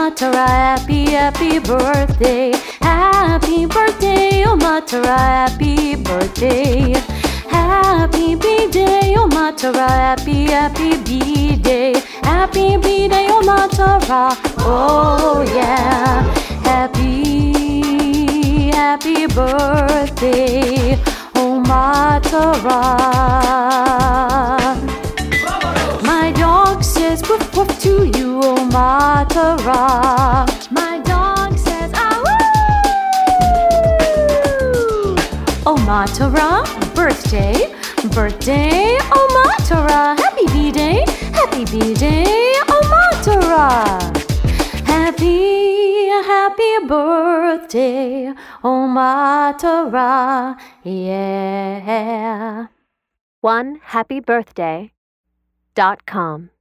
Matara, happy birthday. Happy birthday, oh Matara, happy birthday. Happy B-Day, oh Matara, happy B-Day. Happy B-Day, oh Matara, oh yeah. Happy birthday, oh Matara. My dog says woof woof to you, oh Matara. My dog says ah woo. Oh Matara, birthday, oh Matara. Happy B-Day, oh Matara. Happy birthday, oh Matara, yeah. OneHappyBirthday.com